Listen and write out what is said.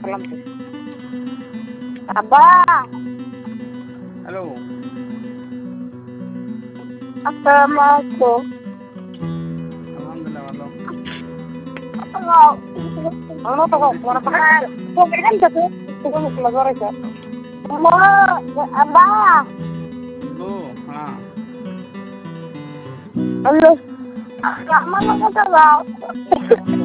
salam tuh. Abah, hello. assalamualaikum. আলহামদুলিল্লাহ ভালো। Ano to ko? Para pa ka. Ganyan ka to. Siguro mo magwara ka. Mo, abah. Hello, হ্যাঁ। Hello. Mana ka ba?